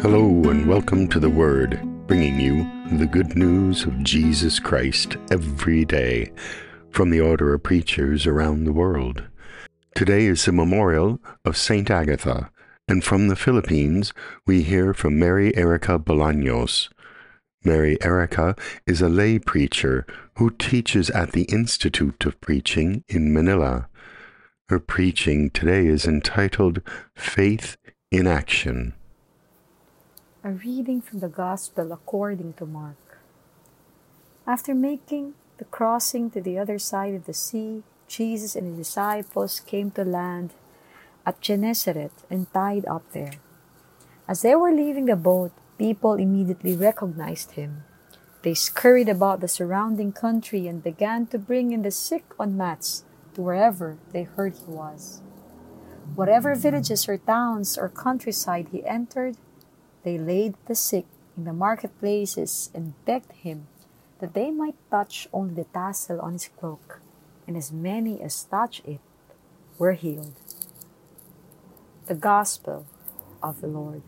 Hello and welcome to The Word, bringing you the good news of Jesus Christ every day from the order of preachers around the world. Today is the memorial of Saint Agatha, and from the Philippines we hear from Mary Erica Bolaños. Mary Erica is a lay preacher who teaches at the Institute of Preaching in Manila. Her preaching today is entitled Faith in Action. A reading from the Gospel according to Mark. After making the crossing to the other side of the sea, Jesus and his disciples came to land at Gennesaret and tied up there. As they were leaving the boat, people immediately recognized him. They scurried about the surrounding country and began to bring in the sick on mats to wherever they heard he was. Whatever villages or towns or countryside he entered, they laid the sick in the marketplaces and begged him that they might touch only the tassel on his cloak, and as many as touched it were healed. The Gospel of the Lord.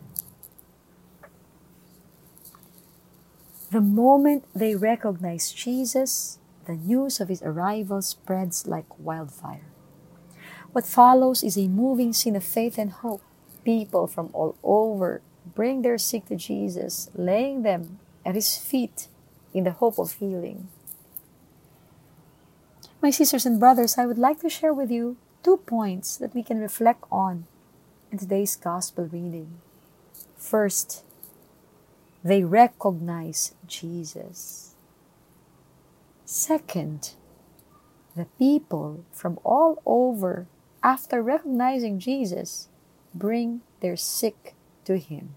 The moment they recognize Jesus, the news of his arrival spreads like wildfire. What follows is a moving scene of faith and hope. People from all over bring their sick to Jesus, laying them at his feet in the hope of healing. My sisters and brothers, I would like to share with you 2 points that we can reflect on in today's Gospel reading. First, they recognize Jesus. Second, the people from all over, after recognizing Jesus, bring their sick to him.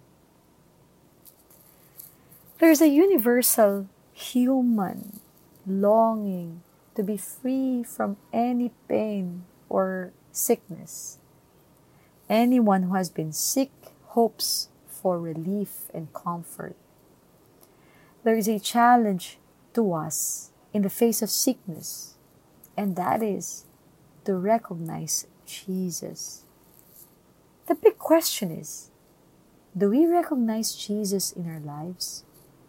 There's a universal human longing to be free from any pain or sickness. Anyone who has been sick hopes for relief and comfort. There is a challenge to us in the face of sickness, and that is to recognize Jesus. The big question is, do we recognize Jesus in our lives?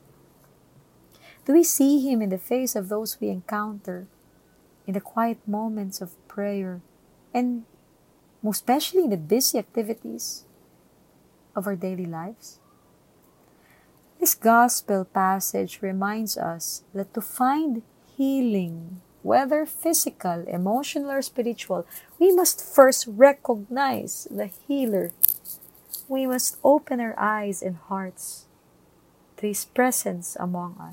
Do we see him in the face of those we encounter, in the quiet moments of prayer, and most especially in the busy activities of our daily lives? This Gospel passage reminds us that to find healing, whether physical, emotional, or spiritual, we must first recognize the healer. We must open our eyes and hearts to his presence among us.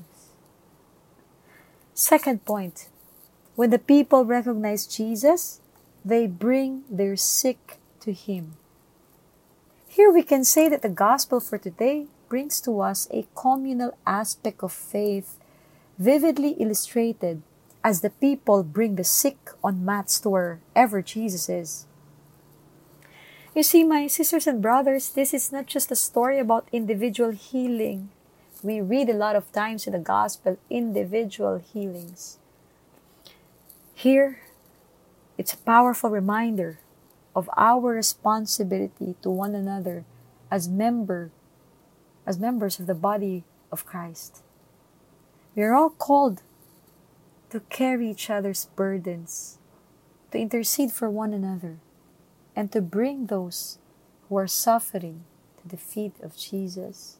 Second point, when the people recognize Jesus, they bring their sick to him. Here we can say that the Gospel for today brings to us a communal aspect of faith, vividly illustrated as the people bring the sick on mats to wherever Jesus is. You see, my sisters and brothers, this is not just a story about individual healing. We read a lot of times in the Gospel individual healings. Here, it's a powerful reminder of our responsibility to one another as members of the body of Christ. We are all called to carry each other's burdens, to intercede for one another, and to bring those who are suffering to the feet of Jesus.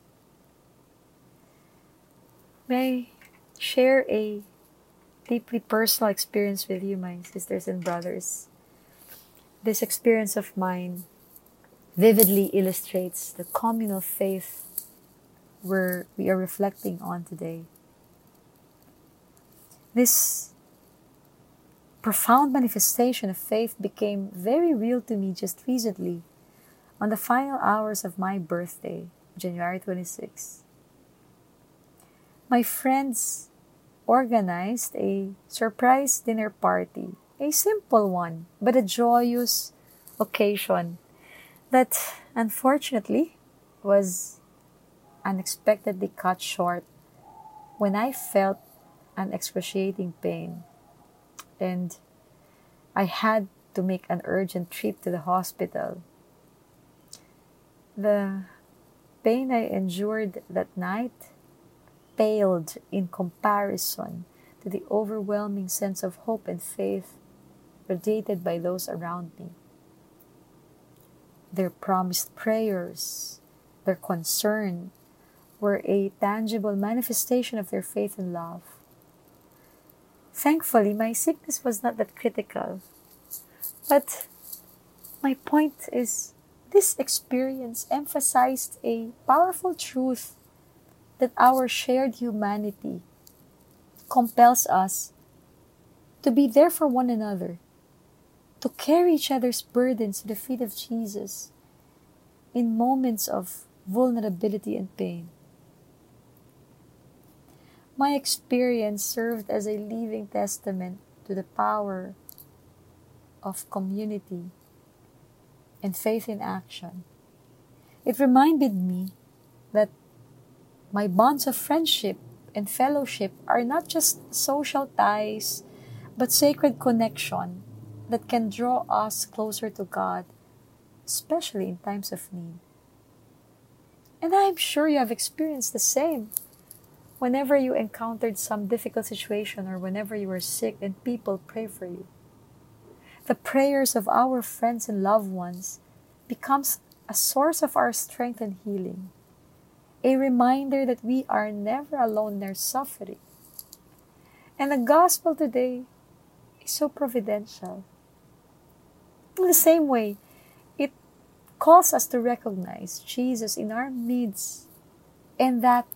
May I share a deeply personal experience with you, my sisters and brothers. This experience of mine vividly illustrates the communal faith where we are reflecting on today. This profound manifestation of faith became very real to me just recently on the final hours of my birthday, January 26. My friends organized a surprise dinner party, a simple one, but a joyous occasion that unfortunately was unexpectedly cut short when I felt an excruciating pain and I had to make an urgent trip to the hospital. The pain I endured that night paled in comparison to the overwhelming sense of hope and faith radiated by those around me. Their promised prayers, their concern, were a tangible manifestation of their faith and love. Thankfully, my sickness was not that critical. But my point is, this experience emphasized a powerful truth that our shared humanity compels us to be there for one another, to carry each other's burdens to the feet of Jesus in moments of vulnerability and pain. My experience served as a living testament to the power of community and faith in action. It reminded me that my bonds of friendship and fellowship are not just social ties, but sacred connection that can draw us closer to God, especially in times of need. And I'm sure you have experienced the same. Whenever you encountered some difficult situation or whenever you were sick and people pray for you, the prayers of our friends and loved ones becomes a source of our strength and healing, a reminder that we are never alone in our suffering. And the gospel today is so providential. In the same way, it calls us to recognize Jesus in our midst and that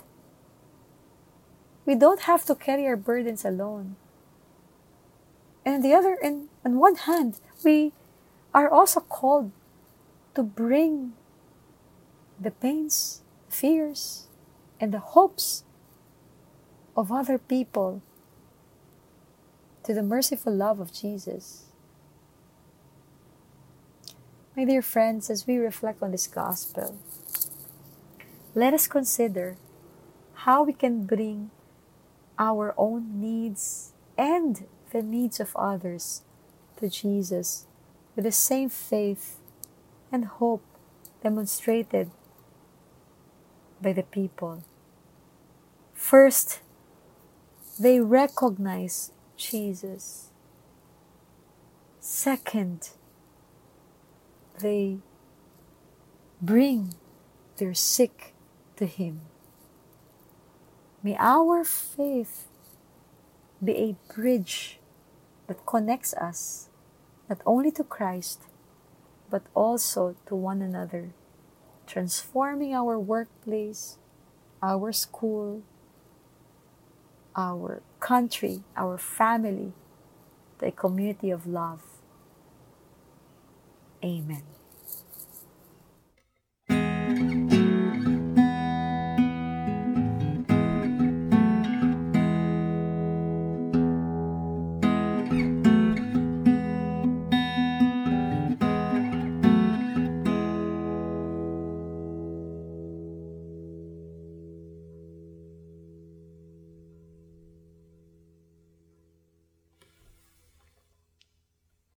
we don't have to carry our burdens alone. And on one hand, we are also called to bring the pains, fears, and the hopes of other people to the merciful love of Jesus. My dear friends, as we reflect on this gospel, let us consider how we can bring our own needs and the needs of others to Jesus with the same faith and hope demonstrated by the people. First, they recognize Jesus. Second, they bring their sick to Him. May our faith be a bridge that connects us not only to Christ, but also to one another, transforming our workplace, our school, our country, our family, to a community of love. Amen.